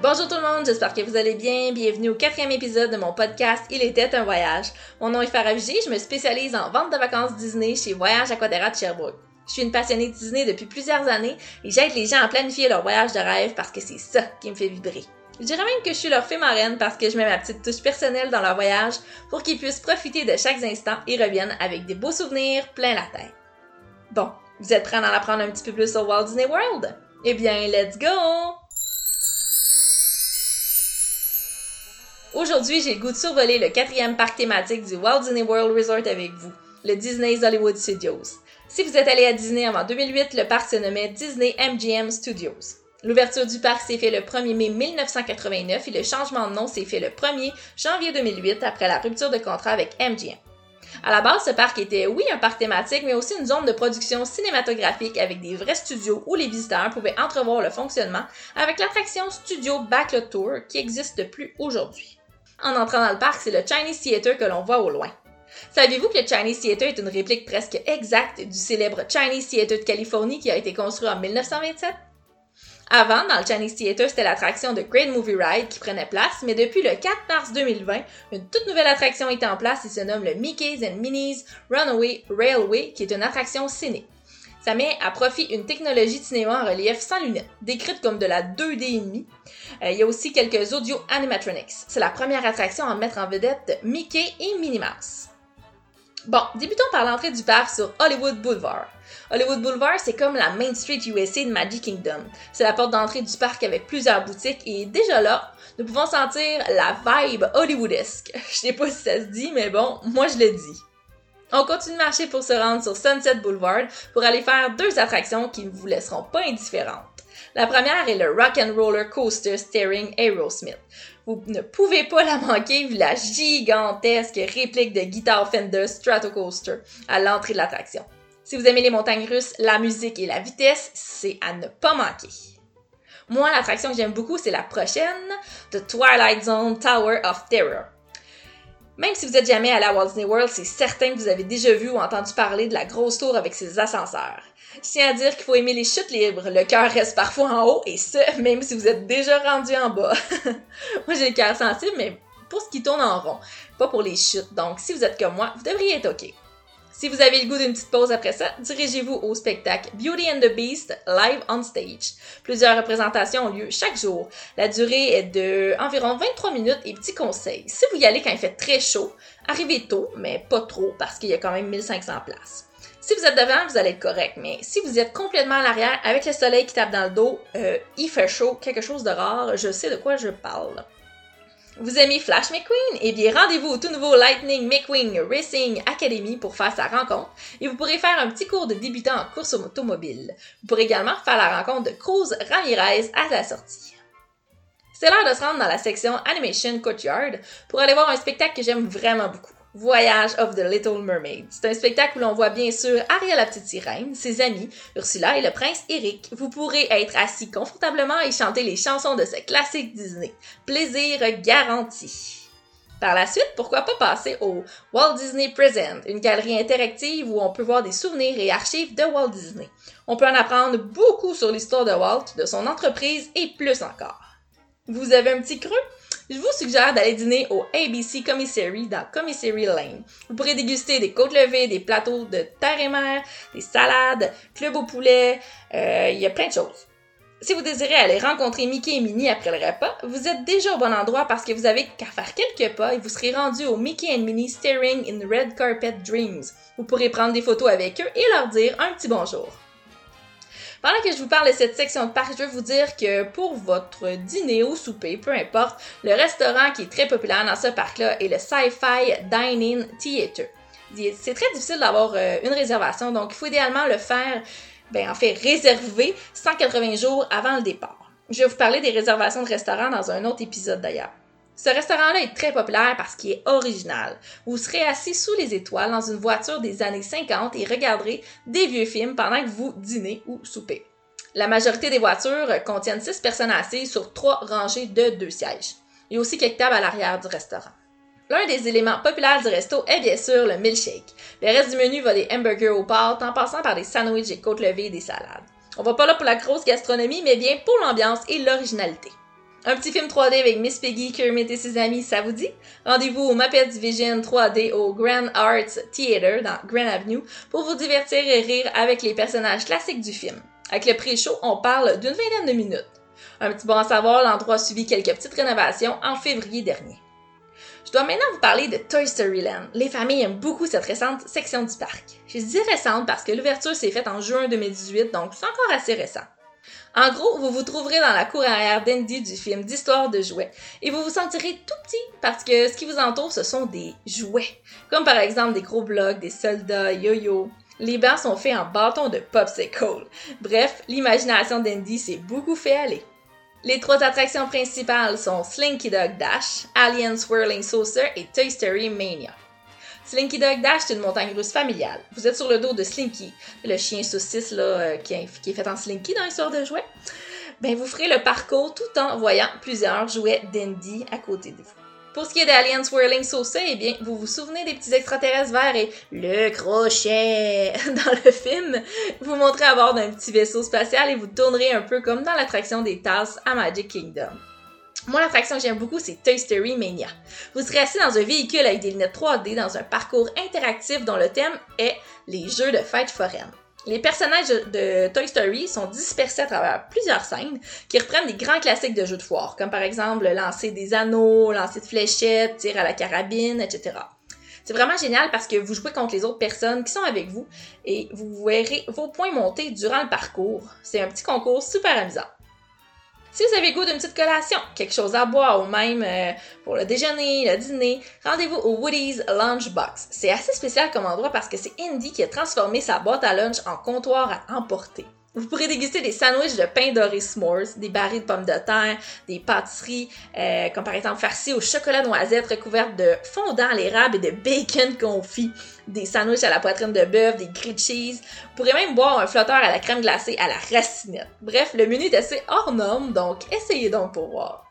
Bonjour tout le monde, j'espère que vous allez bien. Bienvenue au 4e épisode de mon podcast Il était un voyage. Mon nom est Farah Vigé, je me spécialise en vente de vacances Disney chez Voyage Aquadera de Sherbrooke. Je suis une passionnée de Disney depuis plusieurs années et j'aide les gens à planifier leur voyage de rêve parce que c'est ça qui me fait vibrer. Je dirais même que je suis leur fée marraine parce que je mets ma petite touche personnelle dans leur voyage pour qu'ils puissent profiter de chaque instant et reviennent avec des beaux souvenirs plein la tête. Bon, vous êtes prêts à en apprendre un petit peu plus sur Walt Disney World? Eh bien, let's go! Aujourd'hui, j'ai le goût de survoler le 4e parc thématique du Walt Disney World Resort avec vous, le Disney's Hollywood Studios. Si vous êtes allé à Disney avant 2008, le parc se nommait Disney MGM Studios. L'ouverture du parc s'est fait le 1er mai 1989 et le changement de nom s'est fait le 1er janvier 2008 après la rupture de contrat avec MGM. À la base, ce parc était, oui, un parc thématique, mais aussi une zone de production cinématographique avec des vrais studios où les visiteurs pouvaient entrevoir le fonctionnement avec l'attraction Studio Backlot Tour qui n'existe plus aujourd'hui. En entrant dans le parc, c'est le Chinese Theater que l'on voit au loin. Saviez-vous que le Chinese Theater est une réplique presque exacte du célèbre Chinese Theater de Californie qui a été construit en 1927? Avant, dans le Chinese Theater, c'était l'attraction de Great Movie Ride qui prenait place, mais depuis le 4 mars 2020, une toute nouvelle attraction est en place et se nomme le Mickey's and Minnie's Runaway Railway, qui est une attraction ciné. Ça met à profit une technologie de cinéma en relief sans lunettes, décrite comme de la 2D+. Il y a aussi quelques audio animatronics. C'est la première attraction à mettre en vedette Mickey et Minnie Mouse. Bon, débutons par l'entrée du parc sur Hollywood Boulevard. Hollywood Boulevard, c'est comme la Main Street USA de Magic Kingdom. C'est la porte d'entrée du parc avec plusieurs boutiques et déjà là, nous pouvons sentir la vibe hollywoodesque. Je sais pas si ça se dit, mais bon, moi je le dis. On continue de marcher pour se rendre sur Sunset Boulevard pour aller faire 2 attractions qui ne vous laisseront pas indifférentes. La première est le Rock and Roller Coaster Starring Aerosmith. Vous ne pouvez pas la manquer vu la gigantesque réplique de Guitar Fender Stratocaster à l'entrée de l'attraction. Si vous aimez les montagnes russes, la musique et la vitesse, c'est à ne pas manquer. Moi, l'attraction que j'aime beaucoup, c'est la prochaine, The Twilight Zone Tower of Terror. Même si vous n'êtes jamais allé à Walt Disney World, c'est certain que vous avez déjà vu ou entendu parler de la grosse tour avec ses ascenseurs. Je tiens à dire qu'il faut aimer les chutes libres, le cœur reste parfois en haut, et ce, même si vous êtes déjà rendu en bas. Moi, j'ai le cœur sensible, mais pour ce qui tourne en rond, pas pour les chutes, donc si vous êtes comme moi, vous devriez être OK. Si vous avez le goût d'une petite pause après ça, dirigez-vous au spectacle Beauty and the Beast Live on Stage. Plusieurs représentations ont lieu chaque jour. La durée est de environ 23 minutes et petit conseil. Si vous y allez quand il fait très chaud, arrivez tôt, mais pas trop parce qu'il y a quand même 1500 places. Si vous êtes devant, vous allez être correct, mais si vous êtes complètement à l'arrière avec le soleil qui tape dans le dos, il fait chaud, quelque chose de rare, je sais de quoi je parle. Vous aimez Flash McQueen? Eh bien, rendez-vous au tout nouveau Lightning McQueen Racing Academy pour faire sa rencontre et vous pourrez faire un petit cours de débutant en course automobile. Vous pourrez également faire la rencontre de Cruz Ramirez à la sortie. C'est l'heure de se rendre dans la section Animation Courtyard pour aller voir un spectacle que j'aime vraiment beaucoup. Voyage of the Little Mermaid. C'est un spectacle où l'on voit bien sûr Ariel la petite sirène, ses amis, Ursula et le prince Eric. Vous pourrez être assis confortablement et chanter les chansons de ce classique Disney. Plaisir garanti. Par la suite, pourquoi pas passer au Walt Disney Present, une galerie interactive où on peut voir des souvenirs et archives de Walt Disney. On peut en apprendre beaucoup sur l'histoire de Walt, de son entreprise et plus encore. Vous avez un petit creux? Je vous suggère d'aller dîner au ABC Commissary dans Commissary Lane. Vous pourrez déguster des côtes levées, des plateaux de terre et mer, des salades, club au poulet, il y a plein de choses. Si vous désirez aller rencontrer Mickey et Minnie après le repas, vous êtes déjà au bon endroit parce que vous avez qu'à faire quelques pas et vous serez rendu au Mickey and Minnie Staring in Red Carpet Dreams. Vous pourrez prendre des photos avec eux et leur dire un petit bonjour. Pendant que je vous parle de cette section de parc, je veux vous dire que pour votre dîner ou souper, peu importe, le restaurant qui est très populaire dans ce parc-là est le Sci-Fi Dine-In Theater. C'est très difficile d'avoir une réservation, donc il faut idéalement le faire, réserver 180 jours avant le départ. Je vais vous parler des réservations de restaurants dans un autre épisode d'ailleurs. Ce restaurant-là est très populaire parce qu'il est original. Vous serez assis sous les étoiles dans une voiture des années 50 et regarderez des vieux films pendant que vous dînez ou soupez. La majorité des voitures contiennent 6 personnes assises sur 3 rangées de 2 sièges. Il y a aussi quelques tables à l'arrière du restaurant. L'un des éléments populaires du resto est bien sûr le milkshake. Le reste du menu va des hamburgers aux pâtes en passant par des sandwichs et côtes levées et des salades. On va pas là pour la grosse gastronomie, mais bien pour l'ambiance et l'originalité. Un petit film 3D avec Miss Piggy, Kermit et ses amis, ça vous dit? Rendez-vous au Muppets Vision 3D au Grand Arts Theatre dans Grand Avenue pour vous divertir et rire avec les personnages classiques du film. Avec le pré-show, on parle d'une vingtaine de minutes. Un petit bon à savoir, l'endroit a subi quelques petites rénovations en février dernier. Je dois maintenant vous parler de Toy Story Land. Les familles aiment beaucoup cette récente section du parc. Je dis récente parce que l'ouverture s'est faite en juin 2018, donc c'est encore assez récent. En gros, vous vous trouverez dans la cour arrière d'Andy du film d'histoire de jouets et vous vous sentirez tout petit parce que ce qui vous entoure, ce sont des jouets, comme par exemple des gros blocs, des soldats, yo-yo. Les bancs sont faits en bâtons de popsicle. Bref, l'imagination d'Andy s'est beaucoup fait aller. Les 3 attractions principales sont Slinky Dog Dash, Alien Swirling Saucer et Toy Story Mania. Slinky Dog Dash, c'est une montagne russe familiale. Vous êtes sur le dos de Slinky, le chien saucisse là, qui est fait en Slinky dans l'histoire de jouets. Ben, vous ferez le parcours tout en voyant plusieurs jouets d'Andy à côté de vous. Pour ce qui est d'Alien Swirling Saucer, eh bien, vous vous souvenez des petits extraterrestres verts et le crochet dans le film? Vous montrez à bord d'un petit vaisseau spatial et vous tournerez un peu comme dans l'attraction des tasses à Magic Kingdom. Moi, l'attraction que j'aime beaucoup, c'est Toy Story Mania. Vous serez assis dans un véhicule avec des lunettes 3D dans un parcours interactif dont le thème est les jeux de fête foraine. Les personnages de Toy Story sont dispersés à travers plusieurs scènes qui reprennent des grands classiques de jeux de foire, comme par exemple le lancer des anneaux, lancer de fléchettes, tir à la carabine, etc. C'est vraiment génial parce que vous jouez contre les autres personnes qui sont avec vous et vous verrez vos points monter durant le parcours. C'est un petit concours super amusant. Si vous avez goût d'une petite collation, quelque chose à boire ou même pour le déjeuner, le dîner, rendez-vous au Woody's Lunchbox. C'est assez spécial comme endroit parce que c'est Andy qui a transformé sa boîte à lunch en comptoir à emporter. Vous pourrez déguster des sandwichs de pain doré s'mores, des barils de pommes de terre, des pâtisseries, comme par exemple farcies au chocolat noisette recouvertes de fondant à l'érable et de bacon confit, des sandwichs à la poitrine de bœuf, des grilled cheese. Vous pourrez même boire un flotteur à la crème glacée à la racinette. Bref, le menu est assez hors norme, donc essayez donc pour voir.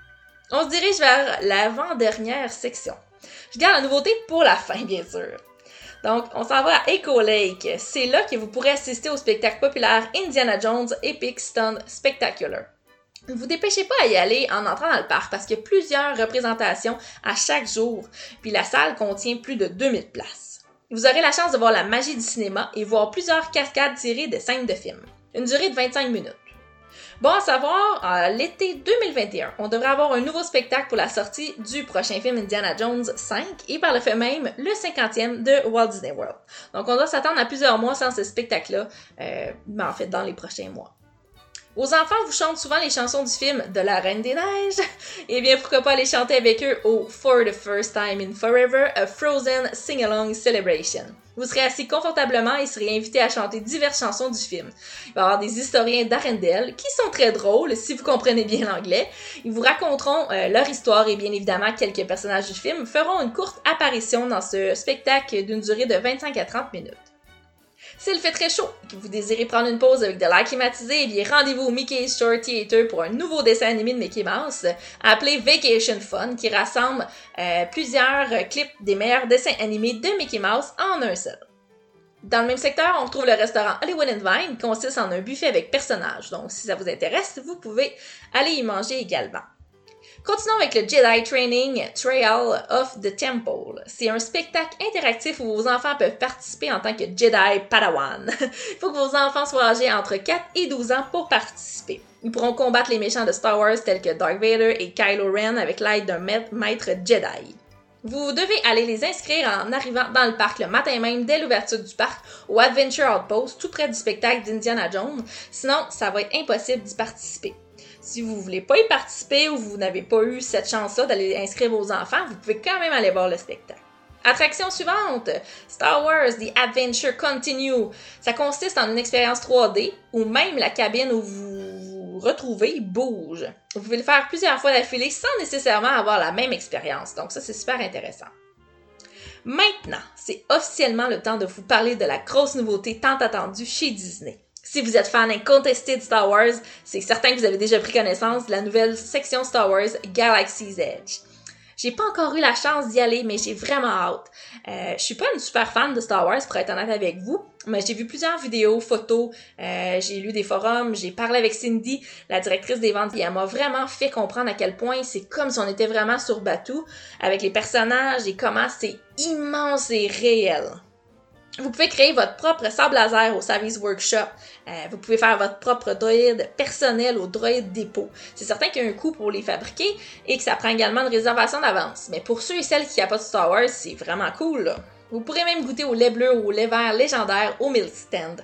On se dirige vers l'avant-dernière section. Je garde la nouveauté pour la fin, bien sûr. Donc, on s'en va à Echo Lake. C'est là que vous pourrez assister au spectacle populaire Indiana Jones Epic Stunt Spectacular. Ne vous dépêchez pas à y aller en entrant dans le parc parce qu'il y a plusieurs représentations à chaque jour, puis la salle contient plus de 2000 places. Vous aurez la chance de voir la magie du cinéma et voir plusieurs cascades tirées de scènes de films. Une durée de 25 minutes. Bon à savoir, à l'été 2021, on devrait avoir un nouveau spectacle pour la sortie du prochain film Indiana Jones 5 et par le fait même le 50e de Walt Disney World. Donc on doit s'attendre à plusieurs mois sans ce spectacle-là, mais en fait dans les prochains mois. Vos enfants vous chantent souvent les chansons du film de la Reine des Neiges? Eh bien, pourquoi pas aller chanter avec eux au For the First Time in Forever, a Frozen Sing-Along Celebration. Vous serez assis confortablement et serez invités à chanter diverses chansons du film. Il va y avoir des historiens d'Arendelle qui sont très drôles si vous comprenez bien l'anglais. Ils vous raconteront leur histoire et bien évidemment quelques personnages du film feront une courte apparition dans ce spectacle d'une durée de 25 à 30 minutes. S'il fait très chaud et que vous désirez prendre une pause avec de l'air climatisé, eh bien rendez-vous au Mickey's Short Theater pour un nouveau dessin animé de Mickey Mouse appelé Vacation Fun qui rassemble plusieurs clips des meilleurs dessins animés de Mickey Mouse en un seul. Dans le même secteur, on retrouve le restaurant Hollywood and Vine qui consiste en un buffet avec personnages. Donc si ça vous intéresse, vous pouvez aller y manger également. Continuons avec le Jedi Training Trail of the Temple. C'est un spectacle interactif où vos enfants peuvent participer en tant que Jedi Padawan. Il faut que vos enfants soient âgés entre 4 et 12 ans pour participer. Ils pourront combattre les méchants de Star Wars tels que Darth Vader et Kylo Ren avec l'aide d'un maître Jedi. Vous devez aller les inscrire en arrivant dans le parc le matin même dès l'ouverture du parc au Adventure Outpost tout près du spectacle d'Indiana Jones. Sinon, ça va être impossible d'y participer. Si vous ne voulez pas y participer ou vous n'avez pas eu cette chance-là d'aller inscrire vos enfants, vous pouvez quand même aller voir le spectacle. Attraction suivante, Star Wars The Adventure Continue. Ça consiste en une expérience 3D où même la cabine où vous vous retrouvez bouge. Vous pouvez le faire plusieurs fois d'affilée sans nécessairement avoir la même expérience. Donc ça, c'est super intéressant. Maintenant, c'est officiellement le temps de vous parler de la grosse nouveauté tant attendue chez Disney. Si vous êtes fan incontesté de Star Wars, c'est certain que vous avez déjà pris connaissance de la nouvelle section Star Wars Galaxy's Edge. J'ai pas encore eu la chance d'y aller, mais j'ai vraiment hâte. Je suis pas une super fan de Star Wars, pour être honnête avec vous, mais j'ai vu plusieurs vidéos, photos, j'ai lu des forums, j'ai parlé avec Cindy, la directrice des ventes, et elle m'a vraiment fait comprendre à quel point c'est comme si on était vraiment sur Batuu, avec les personnages et comment c'est immense et réel. Vous pouvez créer votre propre sable laser au Savvy's Workshop. Vous pouvez faire votre propre droïde personnel au droïde dépôt. C'est certain qu'il y a un coût pour les fabriquer et que ça prend également une réservation d'avance. Mais pour ceux et celles qui n'ont pas de Star Wars, c'est vraiment cool, là. Vous pourrez même goûter au lait bleu ou au lait vert légendaire au Milk Stand.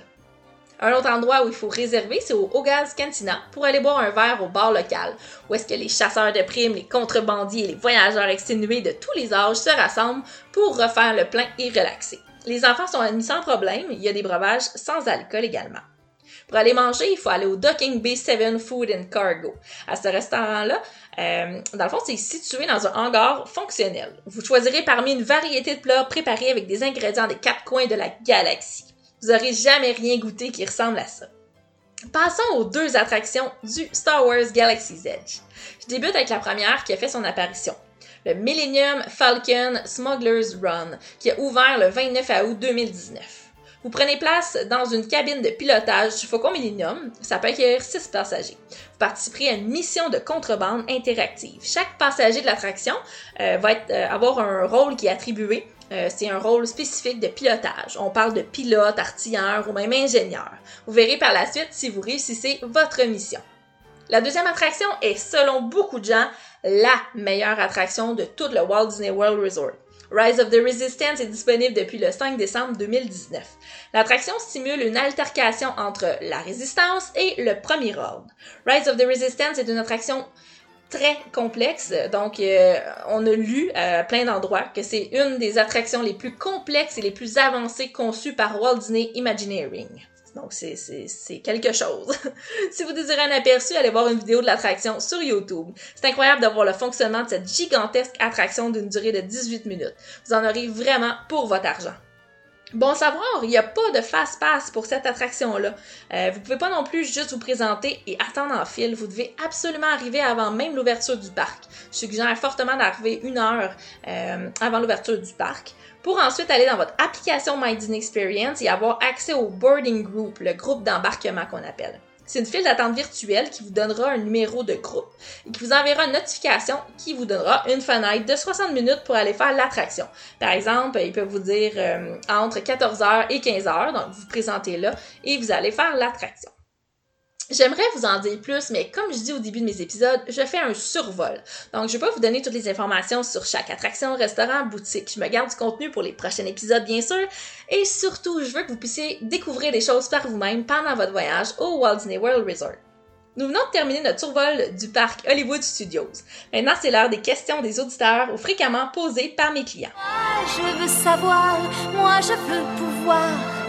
Un autre endroit où il faut réserver, c'est au Ogaz Cantina pour aller boire un verre au bar local, où est-ce que les chasseurs de primes, les contrebandiers et les voyageurs exténués de tous les âges se rassemblent pour refaire le plein et relaxer. Les enfants sont admis sans problème, il y a des breuvages sans alcool également. Pour aller manger, il faut aller au Docking Bay 7 Food and Cargo. À ce restaurant-là, dans le fond, c'est situé dans un hangar fonctionnel. Vous choisirez parmi une variété de plats préparés avec des ingrédients des 4 coins de la galaxie. Vous n'aurez jamais rien goûté qui ressemble à ça. Passons aux 2 attractions du Star Wars Galaxy's Edge. Je débute avec la première qui a fait son apparition. Le Millennium Falcon Smuggler's Run, qui a ouvert le 29 août 2019. Vous prenez place dans une cabine de pilotage du Faucon Millennium, ça peut accueillir 6 passagers. Vous participerez à une mission de contrebande interactive. Chaque passager de l'attraction va avoir un rôle qui est attribué. C'est un rôle spécifique de pilotage. On parle de pilote, artilleur ou même ingénieur. Vous verrez par la suite si vous réussissez votre mission. La deuxième attraction est, selon beaucoup de gens, la meilleure attraction de tout le Walt Disney World Resort. Rise of the Resistance est disponible depuis le 5 décembre 2019. L'attraction simule une altercation entre la Résistance et le Premier Ordre. Rise of the Resistance est une attraction très complexe, donc on a lu à plein d'endroits que c'est une des attractions les plus complexes et les plus avancées conçues par Walt Disney Imagineering. Donc, c'est quelque chose. Si vous désirez un aperçu, allez voir une vidéo de l'attraction sur YouTube. C'est incroyable de voir le fonctionnement de cette gigantesque attraction d'une durée de 18 minutes. Vous en aurez vraiment pour votre argent. Bon savoir, il n'y a pas de fast-pass pour cette attraction-là. Vous pouvez pas non plus juste vous présenter et attendre en file. Vous devez absolument arriver avant même l'ouverture du parc. Je suggère fortement d'arriver 1 heure avant l'ouverture du parc, pour ensuite aller dans votre application My Disney Experience et avoir accès au boarding group, le groupe d'embarquement qu'on appelle. C'est une file d'attente virtuelle qui vous donnera un numéro de groupe et qui vous enverra une notification qui vous donnera une fenêtre de 60 minutes pour aller faire l'attraction. Par exemple, il peut vous dire entre 14h et 15h, donc vous vous présentez là et vous allez faire l'attraction. J'aimerais vous en dire plus, mais comme je dis au début de mes épisodes, je fais un survol. Donc, je ne vais pas vous donner toutes les informations sur chaque attraction, restaurant, boutique. Je me garde du contenu pour les prochains épisodes, bien sûr. Et surtout, je veux que vous puissiez découvrir des choses par vous-même pendant votre voyage au Walt Disney World Resort. Nous venons de terminer notre survol du parc Hollywood Studios. Maintenant, c'est l'heure des questions des auditeurs ou fréquemment posées par mes clients. Je veux savoir, moi je veux pouvoir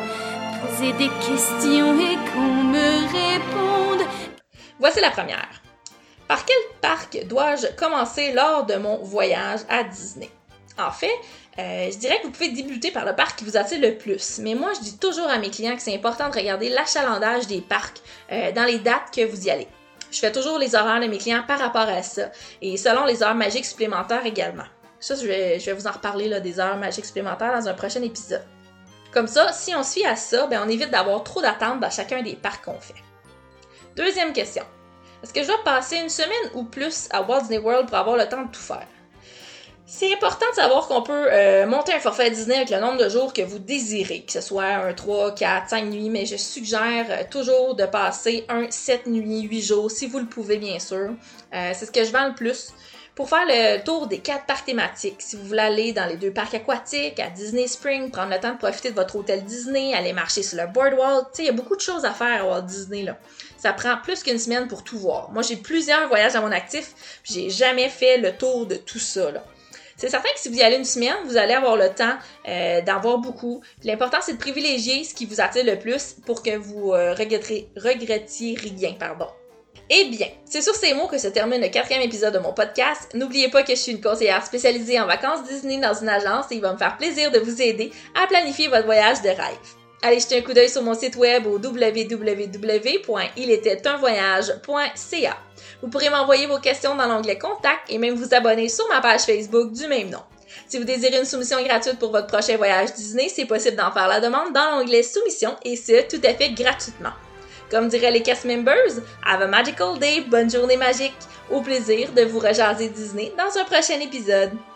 poser des questions et qu'on me réponde. Voici la première. Par quel parc dois-je commencer lors de mon voyage à Disney? En fait, je dirais que vous pouvez débuter par le parc qui vous attire le plus. Mais moi, je dis toujours à mes clients que c'est important de regarder l'achalandage des parcs dans les dates que vous y allez. Je fais toujours les horaires de mes clients par rapport à ça. Et selon les heures magiques supplémentaires également. Ça, je vais vous en reparler là, des heures magiques supplémentaires dans un prochain épisode. Comme ça, si on se fie à ça, on évite d'avoir trop d'attentes dans chacun des parcs qu'on fait. Deuxième question. Est-ce que je dois passer une semaine ou plus à Walt Disney World pour avoir le temps de tout faire? C'est important de savoir qu'on peut monter un forfait Disney avec le nombre de jours que vous désirez, que ce soit un 3, 4, 5 nuits, mais je suggère toujours de passer un 7 nuits, 8 jours, si vous le pouvez bien sûr. C'est ce que je vends le plus. Pour faire le tour des 4 parcs thématiques, si vous voulez aller dans les 2 parcs aquatiques, à Disney Springs, prendre le temps de profiter de votre hôtel Disney, aller marcher sur le boardwalk, il y a beaucoup de choses à faire à Walt Disney, là. Ça prend plus qu'une semaine pour tout voir. Moi, j'ai plusieurs voyages à mon actif, puis j'ai jamais fait le tour de tout ça, là. C'est certain que si vous y allez une semaine, vous allez avoir le temps d'en voir beaucoup. Puis l'important, c'est de privilégier ce qui vous attire le plus pour que vous regrettiez rien, Eh bien, c'est sur ces mots que se termine le 4e épisode de mon podcast. N'oubliez pas que je suis une conseillère spécialisée en vacances Disney dans une agence et il va me faire plaisir de vous aider à planifier votre voyage de rêve. Allez jeter un coup d'œil sur mon site web au www.ilétait-un-voyage.ca. Vous pourrez m'envoyer vos questions dans l'onglet Contact et même vous abonner sur ma page Facebook du même nom. Si vous désirez une soumission gratuite pour votre prochain voyage Disney, c'est possible d'en faire la demande dans l'onglet Soumission et ce, tout à fait gratuitement. Comme diraient les cast members, have a magical day, bonne journée magique! Au plaisir de vous rejaser Disney dans un prochain épisode.